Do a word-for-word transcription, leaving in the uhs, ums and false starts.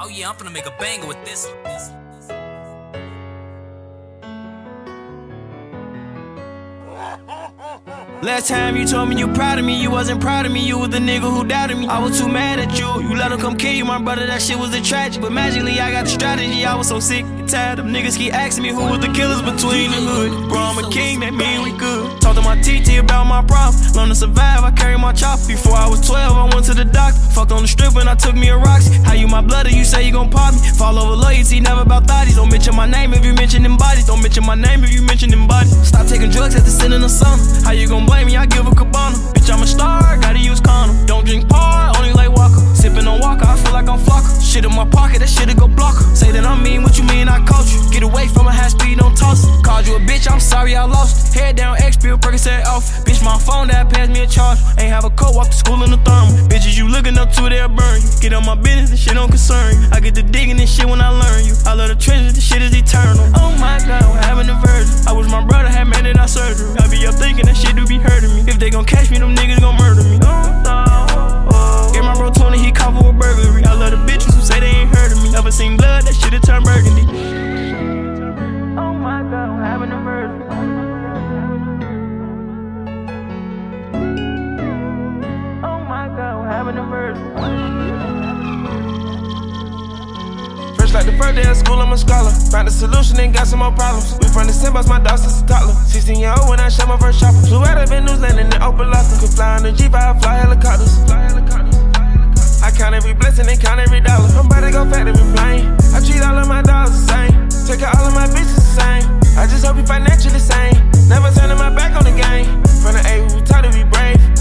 Oh yeah, I'm finna make a banger with this. this. Last time you told me you proud of me, you wasn't proud of me, you was the nigga who doubted me. I was too mad at you, you let him come kill you, my brother, that shit was a tragic. But magically I got the strategy, I was so sick and tired of niggas keep asking me who was the killers between the hood. Bro, I'm a king, that mean we good. Talk to my T T about my problems, learn to survive, I carry my chopper. Before I was twelve, I went to the doctor, fucked on the strip and I took me a Roxy. How you my blood or you say you gon' pop me? Fall over loyalty, never about thotties. Don't mention my name if you mention them bodies. Don't mention my name if you mention them bodies. Stop taking drugs at the sin in the summer. How you gon' blame me? I give a cabana. Bitch, I'm a star, gotta use condom. Don't drink par, only like Walker. Sippin' on Walker, I feel like I'm Flocker. Shit in my pocket, that shit'll go blocker. Say that I'm mean, what you mean I coach you? Get away from a high speed, don't toss it. Called you a bitch, I'm sorry I lost it. Head down, X pill, Percocet off. Bitch, my phone that passed me a charge. Ain't have a coat, walk to school in the thermal. Bitches you looking up to, they'll burn you. Get on my business, this shit don't concern you. I get to digging this shit when I learn you. I love the treasure, this shit is eternal. Oh my God, I'm having a virgin. I wish my brother had made it out surgery. I be up thinking that shit do be hurting me. If they gon' catch me, them niggas gon' murder me. Oh, oh, oh. Get my bro twenty, he caught for a burglary. I love the bitches who say they ain't heard of me. Never seen blood, that shit'll turn burgundy. Oh my God, I'm having a virgin. Oh my God, I'm having a virgin. Fresh like the first day of school, I'm a scholar. Found a solution and got some more problems. We from the same bus, my dog since a toddler. sixteen year old when I shot my first chopper. Flew out of New Zealand in the open locker. Could fly on the G five, fly helicopters. Fly helicopters. I count every blessing and count every dollar. I'm about to go factory plane. I treat all of my dogs the same. Take out all of my bitches the same. I just hope you financially sane. Never turning my back on the game. From the A, we taught to be brave.